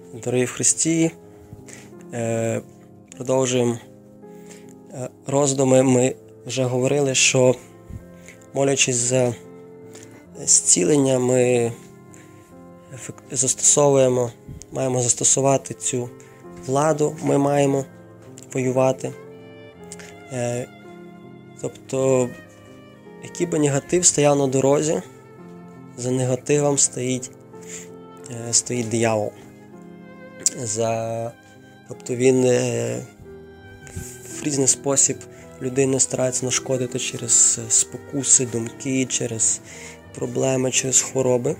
Дорогі в Христі, продовжуємо роздуми. Ми вже говорили, що молячись за зцілення, ми маємо застосувати цю владу, ми маємо воювати. Тобто, який би негатив стояв на дорозі, за негативом стоїть диявол. Тобто він в різний спосіб людину старається нашкодити через спокуси, думки, через проблеми, через хвороби.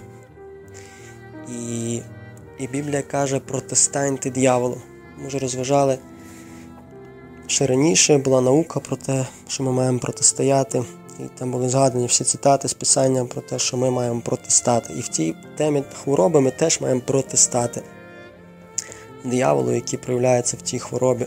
І Біблія каже: протистаньте дияволу. Ми вже розважали, ще раніше була наука про те, що ми маємо протистояти. І там були згадані всі цитати з Писання про те, що ми маємо протистати. І в тій темі хвороби ми теж маємо протистати дияволу, який проявляється в тій хворобі.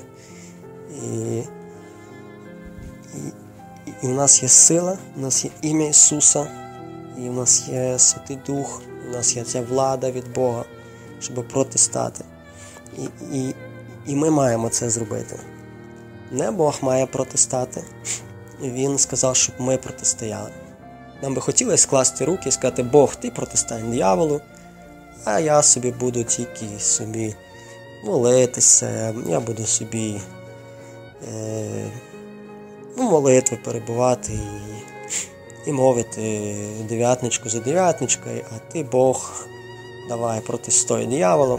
І в нас є сила, в нас є ім'я Ісуса, і в нас є Святий Дух, в нас є ця влада від Бога, щоб протистати. І ми маємо це зробити. Не Бог має протистати, Він сказав, щоб ми протистояли. Нам би хотілося скласти руки і сказати: Бог, ти протистань дияволу, а я собі буду тільки молитися, я буду собі молитви перебувати і мовити дев'ятничку за дев'ятничкою, а ти, Бог, давай протистой дияволу,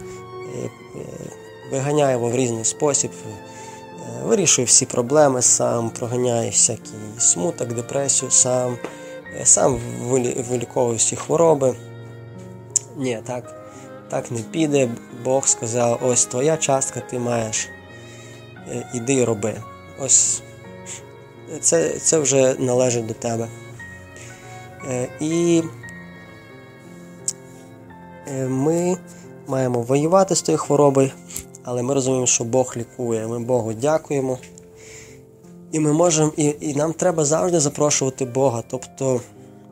виганяй його в різний спосіб, вирішуй всі проблеми сам, проганяй всякий смуток, депресію сам виліковуй всі хвороби. Ні, так не піде. Бог сказав: ось твоя частка, ти маєш, іди і роби. Ось це вже належить до тебе. І ми маємо воювати з тією хворобою, але ми розуміємо, що Бог лікує. Ми Богу дякуємо. І ми можемо, і нам треба завжди запрошувати Бога. Тобто,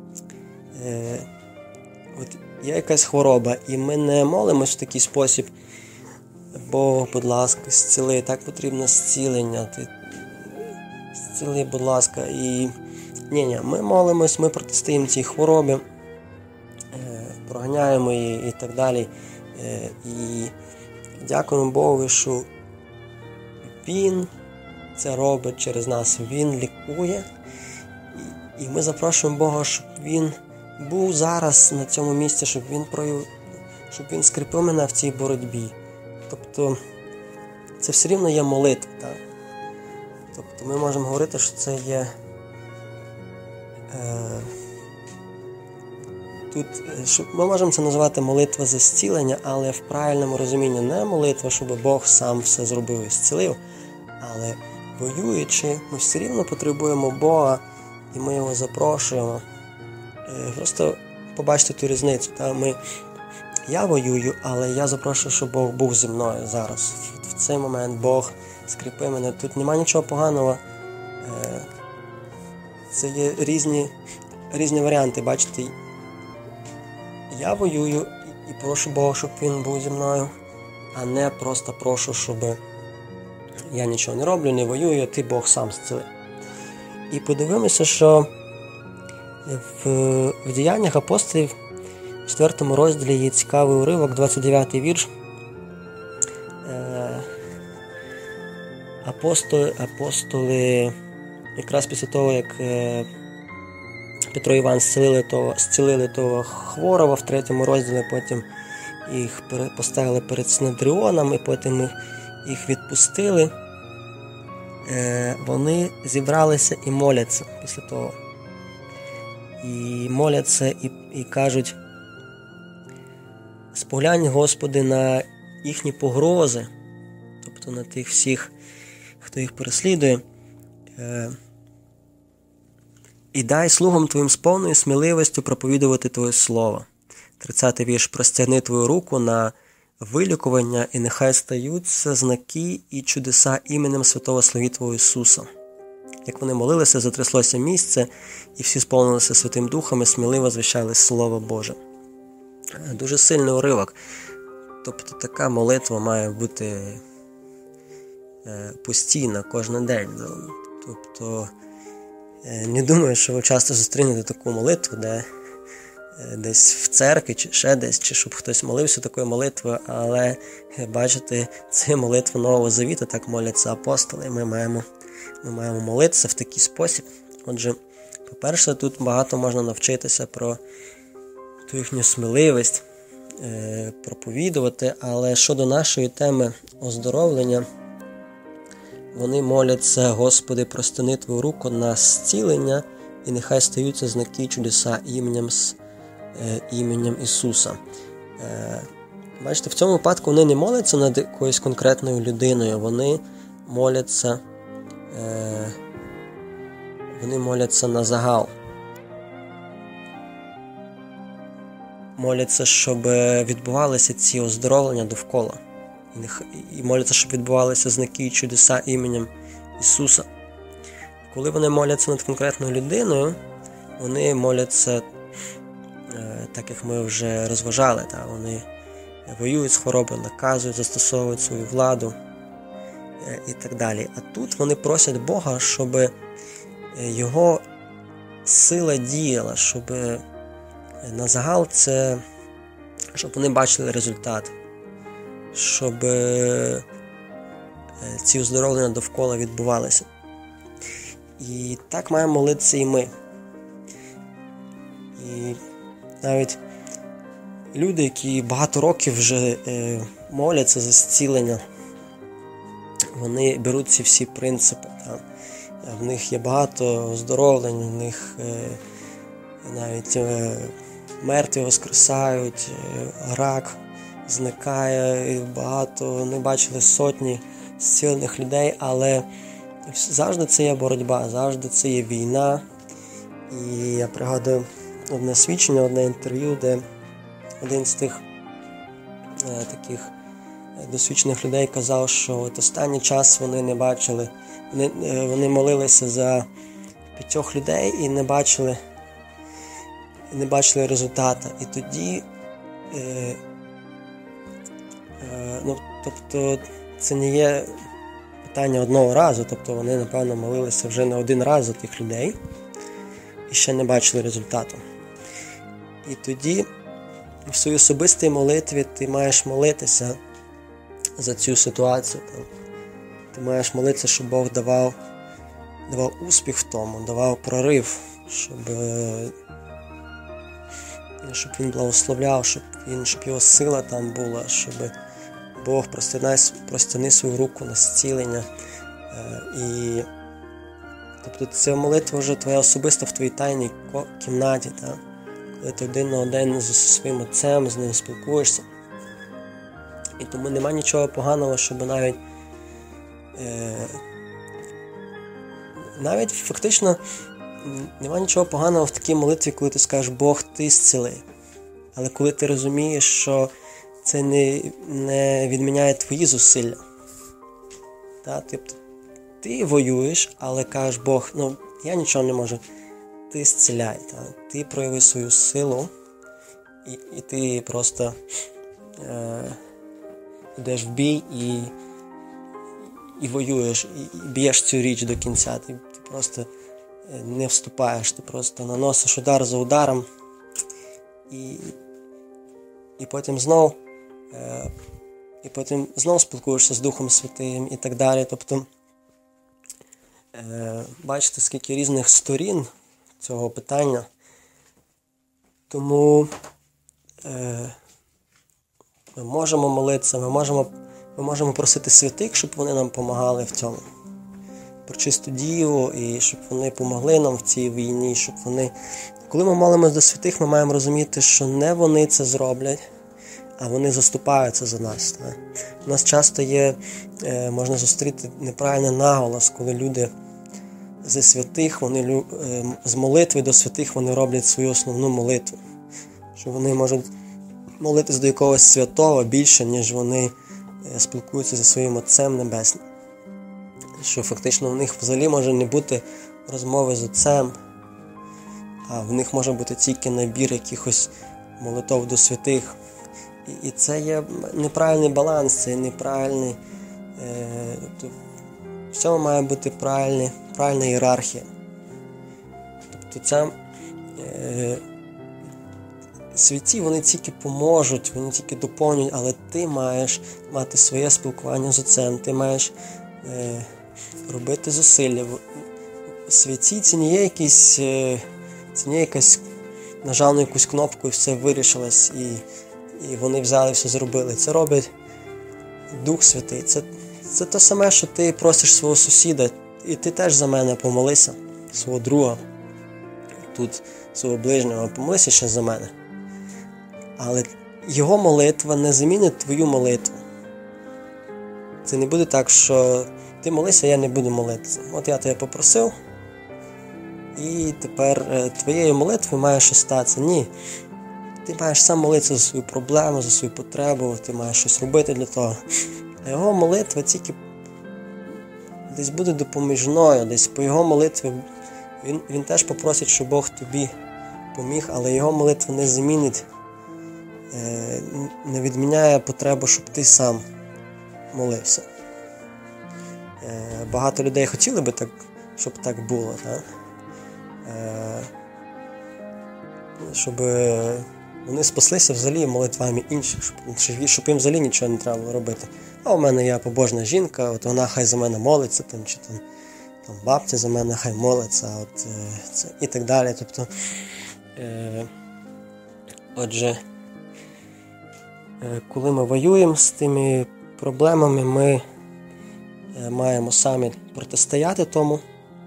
от є якась хвороба, і ми не молимось в такий спосіб: Бог, будь ласка, зціли, так потрібно зцілення, ти зціли, будь ласка. І ні, ми молимось, ми протистоїмо цій хворобі, проганяємо її і так далі. І дякуємо Богу, що Він це робить через нас, Він лікує. І ми запрошуємо Бога, щоб Він був зараз на цьому місці, щоб Він скріпив мене в цій боротьбі. Тобто, це все рівно є молитва. Так? Тобто, ми можемо говорити, що це є ми можемо це називати молитва за зцілення, але в правильному розумінні не молитва, щоб Бог сам все зробив і зцілив, але воюючи, ми все рівно потребуємо Бога, і ми його запрошуємо. Просто побачите ту різницю. Я воюю, але я запрошую, щоб Бог був зі мною зараз. В цей момент Бог скріпи мене. Тут немає нічого поганого. Це є різні варіанти, бачите. Я воюю і прошу Бога, щоб Він був зі мною, а не просто прошу, щоб я нічого не роблю, не воюю, а ти, Бог, сам зціли. І подивимося, що в Діяннях апостолів, в 4 розділі, є цікавий уривок, 29-й вірш. Апостоли, якраз після того, як Петро і Іван зцілили того хворого в 3 розділі, потім їх поставили перед Синедріоном, і потім їх відпустили. Вони зібралися і моляться після того. І моляться і кажуть: споглянь, Господи, на їхні погрози, тобто на тих всіх, хто їх переслідує, і дай слугам Твоїм з повною сміливістю проповідувати Твоє Слово. 30-й вірш. Простягни Твою руку на вилікування, і нехай стаються знаки і чудеса іменем святого слуги Твого Ісуса. Як вони молилися, затряслося місце, і всі сповнилися Святим Духом і сміливо звіщали Слово Боже. Дуже сильний уривок. Тобто така молитва має бути постійна, кожен день. Тобто не думаю, що ви часто зустрінете таку молитву, де десь в церкві, чи ще десь, чи щоб хтось молився такою молитвою, але бачите, це молитва Нового Завіту, так моляться апостоли, і ми маємо молитися в такий спосіб. Отже, по-перше, тут багато можна навчитися про ту їхню сміливість, проповідувати, але щодо нашої теми оздоровлення, вони моляться: Господи, простяни Твою руку на зцілення, і нехай стаються знаки і чудеса іменем Ісуса. Бачите, в цьому випадку вони не моляться над якоюсь конкретною людиною, вони моляться на загал. Моляться, щоб відбувалися ці оздоровлення довкола. І моляться, щоб відбувалися знаки і чудеса іменем Ісуса. Коли вони моляться над конкретною людиною, вони моляться, так як ми вже розважали, вони воюють з хворобою, наказують, застосовують свою владу і так далі. А тут вони просять Бога, щоб Його сила діяла, щоб на загал щоб вони бачили результат, щоб ці оздоровлення довкола відбувалися. І так маємо молитися і ми. І навіть люди, які багато років вже моляться за зцілення, вони беруть ці всі принципи. В них є багато оздоровлень, в них навіть мертві воскресають, рак зникає, і багато, вони бачили сотні зцілених людей, але завжди це є боротьба, завжди це є війна. І я пригадую одне свідчення, одне інтерв'ю, де один з тих таких досвідчених людей казав, що от останній час вони не бачили, вони молилися за 5 людей і не бачили результата. І тоді, тобто це не є питання одного разу, тобто вони, напевно, молилися вже не один раз за тих людей і ще не бачили результату. І тоді в своїй особистій молитві ти маєш молитися за цю ситуацію. Ти маєш молитися, щоб Бог давав успіх в тому, давав прорив, щоб Він благословляв, щоб його сила там була, щоб Бог простяни свою руку на зцілення. І тобто ця молитва вже твоя особиста в твоїй тайній кімнаті, коли ти один на один зі своїм Отцем, з ним спілкуєшся. І тому нема нічого поганого, щоб навіть фактично нема нічого поганого в такій молитві, коли ти скажеш: Бог, ти зціли. Але коли ти розумієш, що це не відміняє твої зусилля. Тобто ти воюєш, але кажеш: Бог, я нічого не можу. Ти зціляй. Ти прояви свою силу і ти просто йдеш в бій і воюєш, і б'єш цю річ до кінця. Ти просто не вступаєш, ти просто наносиш удар за ударом і потім знов спілкуєшся з Духом Святим і так далі. Тобто, бачите, скільки різних сторін цього питання. Тому ми можемо молитися, ми можемо просити святих, щоб вони нам допомагали в цьому. Про чисту дію, і щоб вони допомогли нам в цій війні, щоб вони... Коли ми молимося до святих, ми маємо розуміти, що не вони це зроблять, а вони заступаються за нас. У нас часто можна зустріти неправильний наголос, коли люди зі святих, з молитви до святих вони роблять свою основну молитву. Що вони можуть молитись до якогось святого більше, ніж вони спілкуються зі своїм Отцем Небесним. Що фактично в них взагалі може не бути розмови з Отцем, а в них може бути тільки набір якихось молитов до святих. І це є неправильний баланс, це неправильний. В цьому має бути правильна ієрархія. Тобто ця святі, вони тільки поможуть, вони тільки доповнюють, але ти маєш мати своє спілкування з Отцем, ти маєш робити зусилля. Святі це не є якась нажав на якусь кнопку і все вирішилось, і вони взяли все зробили. Це робить Дух Святий. Це те саме, що ти просиш свого сусіда, і ти теж за мене помолися, свого друга, тут свого ближнього, помолися ще за мене. Але його молитва не замінить твою молитву. Це не буде так, що ти молися, я не буду молитися. От я тебе попросив, і тепер твоєю молитвою має щось статися. Ні. Ти маєш сам молитися за свою проблему, за свою потребу, ти маєш щось робити для того. А його молитва тільки десь буде допоміжною, десь по його молитві він теж попросить, щоб Бог тобі поміг, але його молитва не замінить, не відміняє потребу, щоб ти сам молився. Багато людей хотіли би так, щоб так було, так? Щоб вони спаслися взагалі молитвами інших, щоб їм взагалі нічого не треба було робити. А у мене є побожна жінка, от вона хай за мене молиться, чи бабця за мене хай молиться, і так далі. Тобто, отже, коли ми воюємо з тими проблемами, ми маємо самі протистояти тому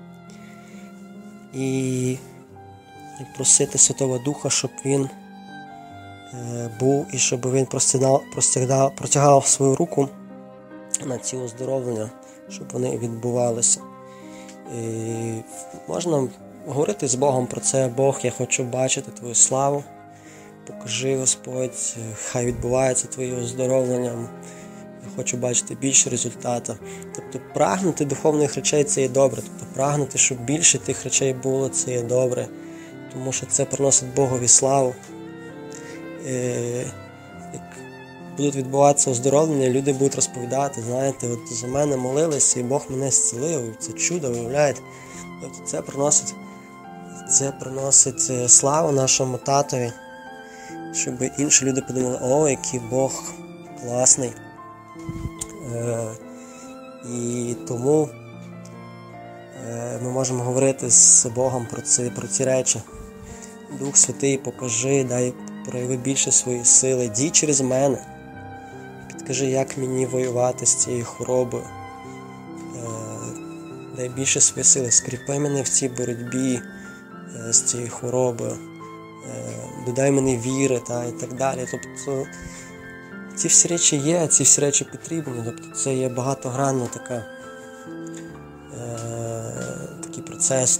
і просити Святого Духа, щоб він був і щоб він простягав свою руку на ці оздоровлення, щоб вони відбувалися. І можна говорити з Богом про це. Бог, я хочу бачити Твою славу. Покажи, Господь, хай відбувається Твоє оздоровлення. Я хочу бачити більше результату. Тобто прагнути духовних речей – це є добре. Тобто прагнути, щоб більше тих речей було – це є добре. Тому що це приносить Богові славу. Як будуть відбуватися оздоровлення, люди будуть розповідати, знаєте, от за мене молилися і Бог мене зцілив, це чудо, виявляєте. Тобто це приносить славу нашому татові, щоб інші люди подумали, о, який Бог класний. І тому ми можемо говорити з Богом про ці речі. Дух Святий, покажи, дай прояви більше свої сили, дій через мене. Підкажи, як мені воювати з цією хворобою. Дай більше свої сили, скріпи мене в цій боротьбі з цією хворобою. Додай мені віри і так далі. Тобто ці всі речі є, ці всі речі потрібні. Тобто це є багатогранно такий процес.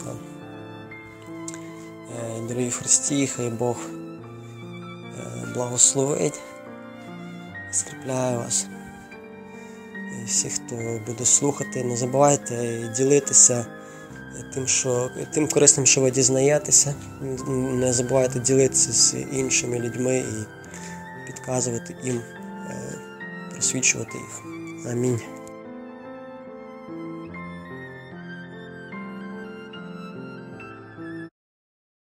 Дорогі в Христі, хай Бог благословить, скріпляє вас. І всіх, хто буде слухати, не забувайте ділитися тим корисним, що ви дізнаєтеся. Не забувайте ділитися з іншими людьми і підказувати їм, просвічувати їх. Амінь.